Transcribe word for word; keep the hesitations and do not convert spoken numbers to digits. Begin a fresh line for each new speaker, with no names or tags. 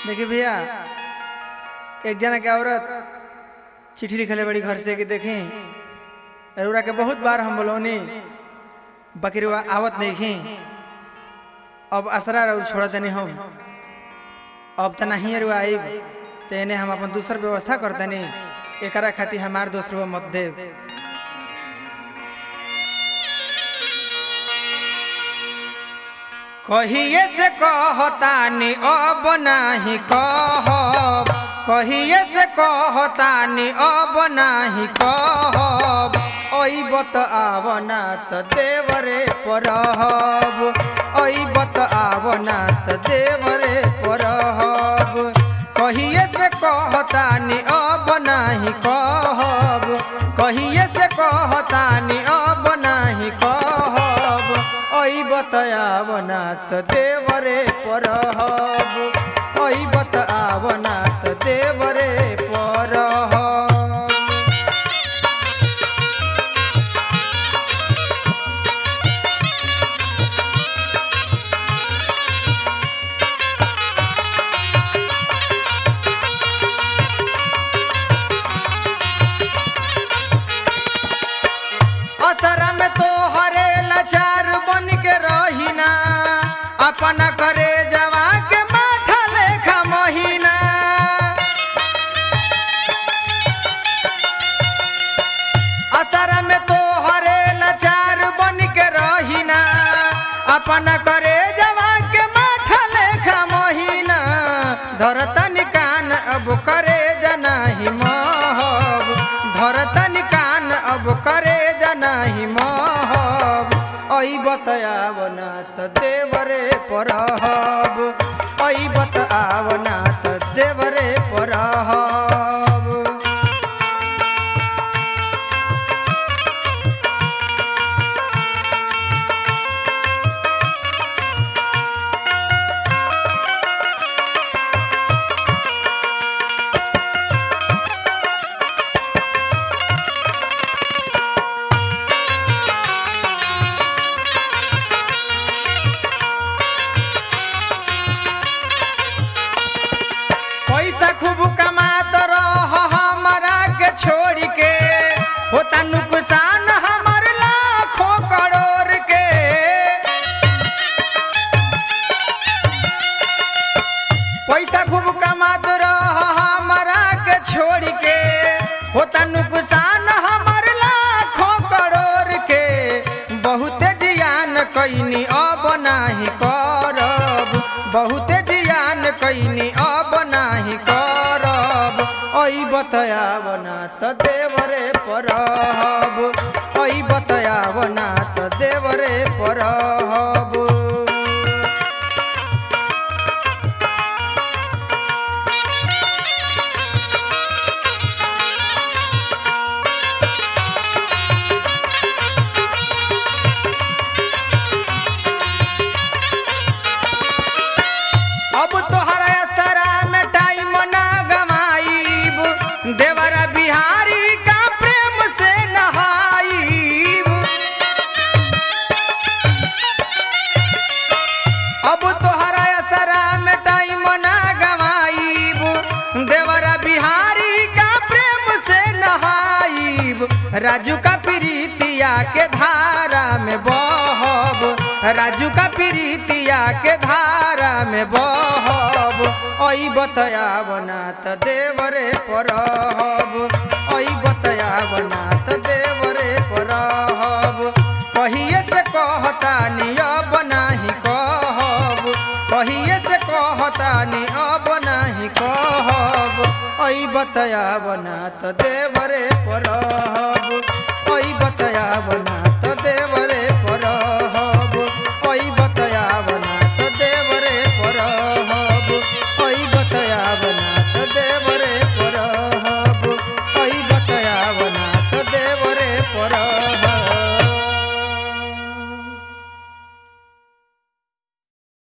देखिए भैया, एक जना के औरत चिट्ठी लिखले बड़ी घर से कि देखी अरुरा के बहुत बार हम बोलौनी बकरीवा आवत नहीं खी, अब असरा रह छोड़ तनी हम अब त नहीं अरुआ आई तेने हम अपन दूसर व्यवस्था करतनी एकरा खातिर हमार दोस्त रुआ मत देव। कहिए से कहतानी अब नाही कहब, कहिए से कहतानी अब नाही कहब, अइबत आवना त देवरे परहब, अइबत आवना त देवरे परहब। कहिए से कहतानी अब नाही कहब, कहिए से कहतानी अब नाही कहब, अइबत आवना त देवरे परहब, अइबत आवना त देवरे परहब। असरा में तो हरे लाचार बन के रहीना, अपना करे जवा के माथा लेखा महीना। असरा में तो हरे लाचार बन के रहीना, अपना करे जवा के माथा लेखा महीना। धरतन कान अब करे जनाही महब, धरतन कान अब करे जनाही महब, अइबत आवना त देवरे परहब, अइबत आवना त देवरे परहब। पैसा खूब कमात रह हमारा के छोड़ के, होता नुकसान हमार लाखों करोड़ के। पैसा खूब कमात रह हमारा के छोड़ के, होता नुकसान हमार लाखों करोड़ के। बहुते जियान कैनी अब नाही करब, बहुते जियान कैनी अब नाही करब, अइबत आवना त देवरे परहब, अइबत आवना त देवरे परहब। अब तोहरा असरा में टाइम ना गमाईब, देवरा बिहारी का प्रेम से नहाईब। अब तोहरा असरा में टाइम ना गमाईब, देवरा बिहारी का प्रेम से नहाईब। राजू का प्रीतिया के धारा में बहब, राजू का प्रीतिया के धारा में बहब, अइबत आवना त देवरे परहब, अइबत आवना त देवरे परहब। कहिए से कहतानी अब नाही कहब, कहिए से कहतानी अब नाही कहब, अइबत आवना त देवरे परहब, अइबत आवना त देवरे परहब, अइबत आवना त देवरे परहब, अइबत आवना त देव